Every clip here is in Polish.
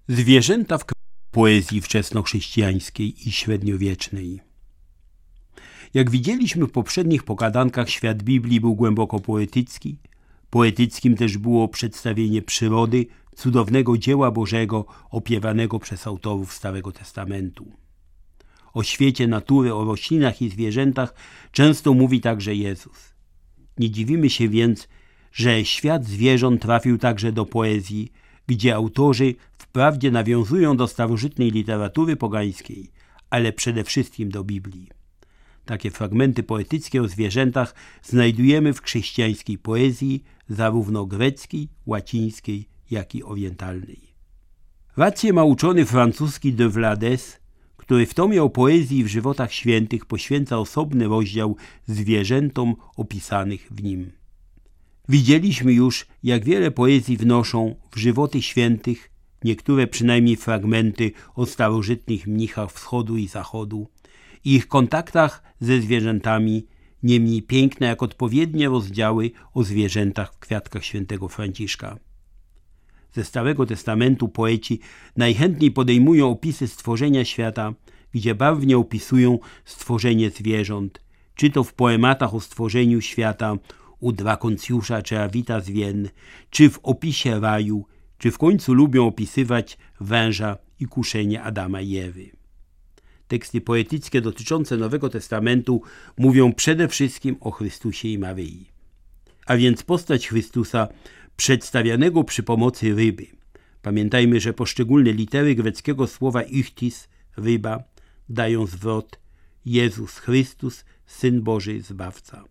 Zwierzęta w poezji wczesnochrześcijańskiej i średniowiecznej. Jak widzieliśmy w poprzednich pogadankach, świat Biblii był głęboko poetycki. Poetyckim też było przedstawienie przyrody, cudownego dzieła Bożego opiewanego przez autorów Starego Testamentu. O świecie natury, o roślinach i zwierzętach często mówi także Jezus. Nie dziwimy się więc, że świat zwierząt trafił także do poezji, gdzie autorzy wprawdzie nawiązują do starożytnej literatury pogańskiej, ale przede wszystkim do Biblii. Takie fragmenty poetyckie o zwierzętach znajdujemy w chrześcijańskiej poezji, zarówno greckiej, łacińskiej, jak i orientalnej. Rację ma uczony francuski de Vlades, który w tomie o poezji i w żywotach świętych poświęca osobny rozdział zwierzętom opisanych w nim. Widzieliśmy już, jak wiele poezji wnoszą w żywoty świętych niektóre przynajmniej fragmenty o starożytnych mnichach wschodu i zachodu i ich kontaktach ze zwierzętami, nie mniej piękne jak odpowiednie rozdziały o zwierzętach w kwiatkach świętego Franciszka. Ze Starego Testamentu poeci najchętniej podejmują opisy stworzenia świata, gdzie barwnie opisują stworzenie zwierząt, czy to w poematach o stworzeniu świata u Drakoncjusza czy Avita z Wien, czy w opisie raju, czy w końcu lubią opisywać węża i kuszenie Adama i Ewy. Teksty poetyckie dotyczące Nowego Testamentu mówią przede wszystkim o Chrystusie i Maryi. A więc postać Chrystusa przedstawianego przy pomocy ryby. Pamiętajmy, że poszczególne litery greckiego słowa ichthys, ryba, dają zwrot Jezus Chrystus, Syn Boży, Zbawca.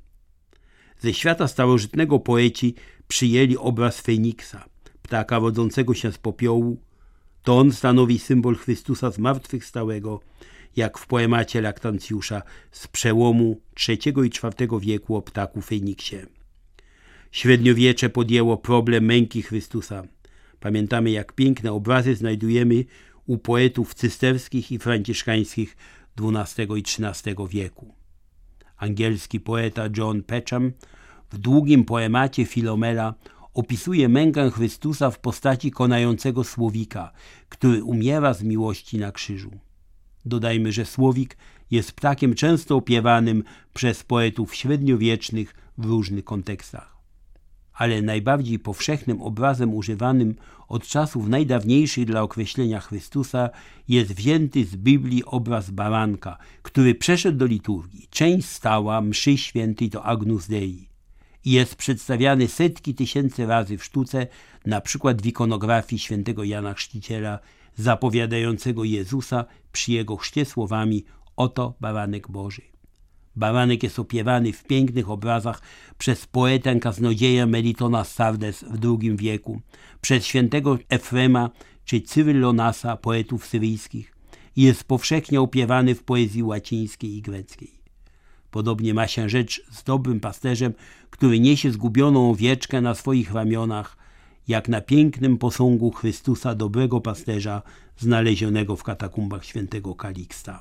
Ze świata starożytnego poeci przyjęli obraz Feniksa, ptaka rodzącego się z popiołu. To on stanowi symbol Chrystusa zmartwychwstałego, jak w poemacie Laktancjusza z przełomu III i IV wieku o ptaku Feniksie. Średniowiecze podjęło problem męki Chrystusa. Pamiętamy, jak piękne obrazy znajdujemy u poetów cysterskich i franciszkańskich XII i XIII wieku. Angielski poeta John Peckham w długim poemacie Filomela opisuje mękę Chrystusa w postaci konającego słowika, który umiera z miłości na krzyżu. Dodajmy, że słowik jest ptakiem często opiewanym przez poetów średniowiecznych w różnych kontekstach. Ale najbardziej powszechnym obrazem używanym od czasów najdawniejszych dla określenia Chrystusa jest wzięty z Biblii obraz baranka, który przeszedł do liturgii. Część stała mszy świętej to Agnus Dei i jest przedstawiany setki tysięcy razy w sztuce, na przykład w ikonografii świętego Jana Chrzciciela zapowiadającego Jezusa przy jego chrzcie słowami „Oto baranek Boży”. Baranek jest opiewany w pięknych obrazach przez poetę kaznodzieja Melitona z Sardes w II wieku, przez świętego Efrema czy Cyrylonasa, poetów syryjskich, i jest powszechnie opiewany w poezji łacińskiej i greckiej. Podobnie ma się rzecz z dobrym pasterzem, który niesie zgubioną owieczkę na swoich ramionach, jak na pięknym posągu Chrystusa dobrego pasterza znalezionego w katakumbach świętego Kaliksta.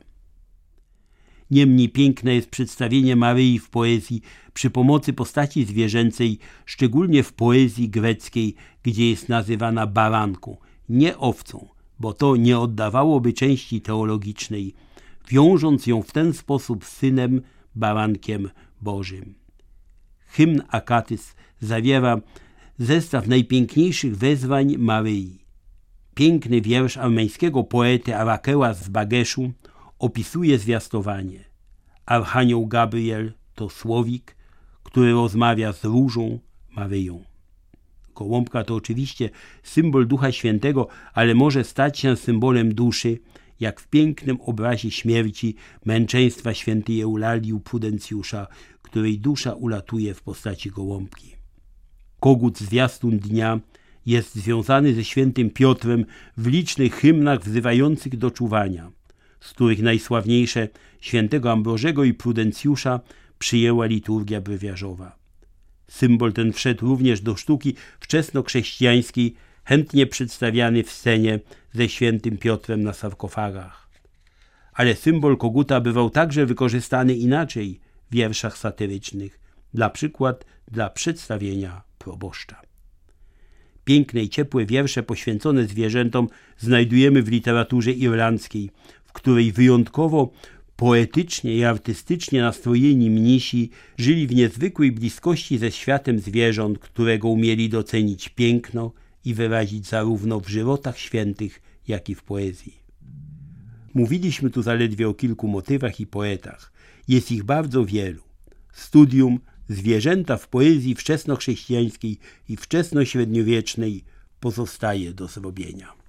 Niemniej piękne jest przedstawienie Maryi w poezji przy pomocy postaci zwierzęcej, szczególnie w poezji greckiej, gdzie jest nazywana baranką, nie owcą, bo to nie oddawałoby części teologicznej, wiążąc ją w ten sposób z Synem, barankiem Bożym. Hymn Akatys zawiera zestaw najpiękniejszych wezwań Maryi. Piękny wiersz armeńskiego poety Arakeła z Bageszu opisuje zwiastowanie. Archanioł Gabriel to słowik, który rozmawia z różą Maryją. Gołąbka to oczywiście symbol Ducha Świętego, ale może stać się symbolem duszy, jak w pięknym obrazie śmierci męczeństwa świętej Eulalii u Prudencjusza, której dusza ulatuje w postaci gołąbki. Kogut zwiastun dnia jest związany ze świętym Piotrem w licznych hymnach wzywających do czuwania, z których najsławniejsze świętego Ambrożego i Prudencjusza przyjęła liturgia brewiarzowa. Symbol ten wszedł również do sztuki wczesnochrześcijańskiej, chętnie przedstawiany w scenie ze świętym Piotrem na sarkofagach. Ale symbol koguta bywał także wykorzystany inaczej w wierszach satyrycznych, na przykład dla przedstawienia proboszcza. Piękne i ciepłe wiersze poświęcone zwierzętom znajdujemy w literaturze irlandzkiej, w której wyjątkowo poetycznie i artystycznie nastrojeni mnisi żyli w niezwykłej bliskości ze światem zwierząt, którego umieli docenić piękno i wyrazić zarówno w żywotach świętych, jak i w poezji. Mówiliśmy tu zaledwie o kilku motywach i poetach. Jest ich bardzo wielu. Studium zwierzęta w poezji wczesnochrześcijańskiej i wczesnośredniowiecznej pozostaje do zrobienia.